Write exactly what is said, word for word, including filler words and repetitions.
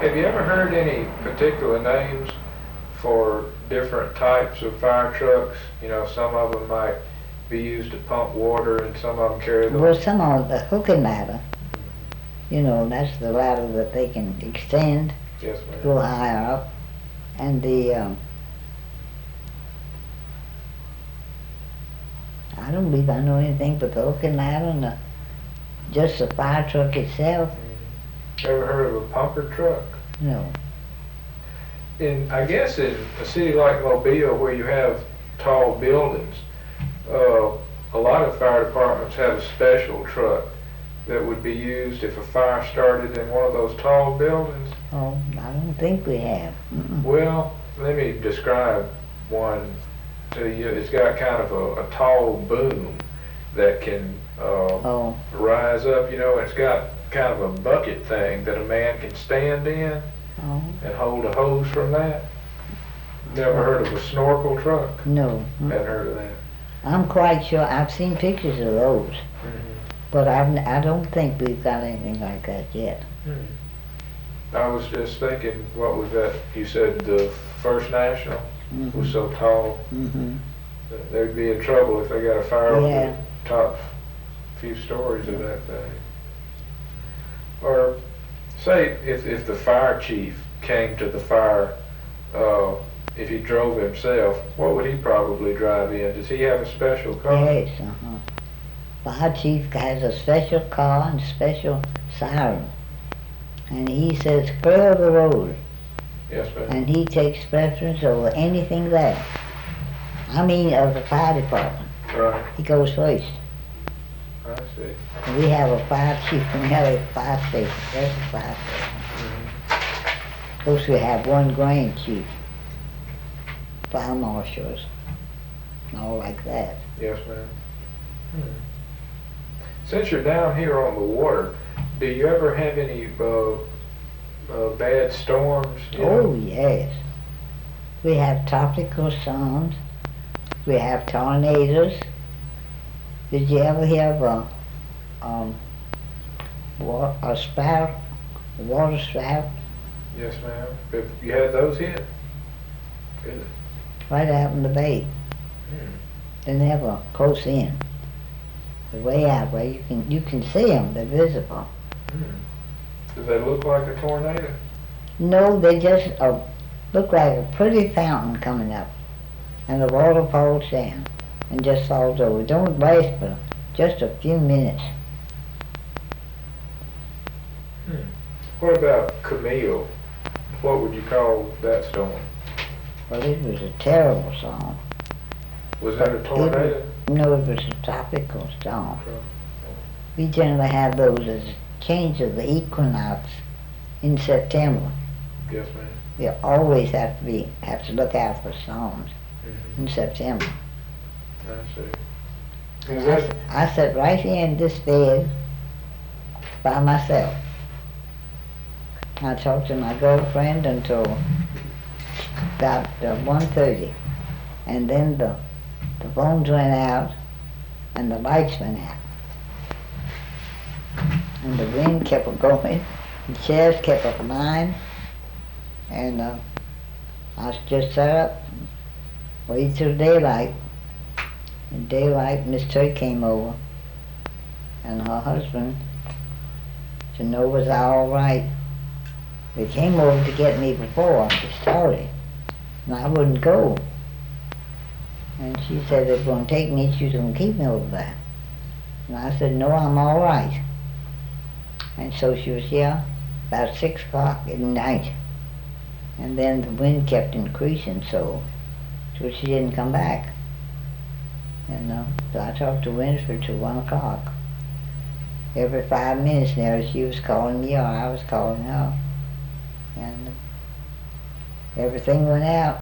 Have you ever heard any particular names for different types of fire trucks? You know, some of them might be used to pump water and some of them carry the... Well, some of the hooking ladder, you know, that's the ladder that they can extend, Yes, ma'am. go higher up. And the, um, I don't believe I know anything but the hooking ladder and the, just the fire truck itself. Mm-hmm. Ever heard of a pumper truck? No. In, I guess in a city like Mobile where you have tall buildings, uh, a lot of fire departments have a special truck that would be used if a fire started in one of those tall buildings. Oh, I don't think we have. Mm-mm. Well, let me describe one to you. It's got kind of a, a tall boom that can uh, Oh. rise up, you know. It's got kind of a bucket thing that a man can stand in Oh, and hold a hose from that. Never heard of a snorkel truck? no. Mm. Hadn't heard of that. I'm quite sure, I've seen pictures of those, Mm-hmm. but I've, n- I don't think we've got anything like that yet. Hmm. I was just thinking, what was that? You said the First National Mm-hmm. was so tall. Mm-hmm. that They'd be in trouble if they got a fire over Yeah. the top few stories of that thing. Or say if, if the fire chief came to the fire, uh, if he drove himself, what would he probably drive in? Does he have a special car? Yes, uh-huh. Fire chief has a special car and special siren. And he says, clear the road. Yes, ma'am. And he takes preference over anything there. I mean, of the fire department. Right, He goes first. I see. And we have a fire chief and we have a fire station. There's a fire station. Mhm. Of course, we have one grand chief, fire marshals, and all like that. Yes, ma'am. Hmm. Since you're down here on the water, do you ever have any uh, uh, bad storms? you know? Oh, yes. We have tropical storms. We have tornadoes. Did you ever hear of a, um, wa- a spout, a water spout, Yes, ma'am. Have you had those hit? Good. right out in the bay? Hmm. They're never close in. They're way out where you can, you can see them, they're visible. Hmm. Do they look like a tornado? No, they just uh, look like a pretty fountain coming up, and the water falls down and just falls over. It don't last but just a few minutes. Hmm. What about Camille? What would you call that storm? Well, it was a terrible storm. Was that a It tornado? was- No, it was a tropical storm. We generally have those as a change of the equinox in September. Yes, ma'am. We always have to be have to look out for storms Mm-hmm. in September. I see. Is I, that, s- I sit right here in this bed by myself. I talked to my girlfriend until about uh, one thirty, and then the, the phones went out and the lights went out. And the wind kept on going, the chairs kept on flying, and uh, I just sat up, waited till daylight. In daylight, Miss Turk came over, and her husband, to know was I all right. They came over to get me before it started, and I wouldn't go. And she said they're going to take me, she was going to keep me over there. And I said, no, I'm all right. And so she was here about six o'clock at night. And then the wind kept increasing, so, so she didn't come back. And uh, so I talked to Winsford till one o'clock. Every five minutes now she was calling me or I was calling her. And uh, everything went out.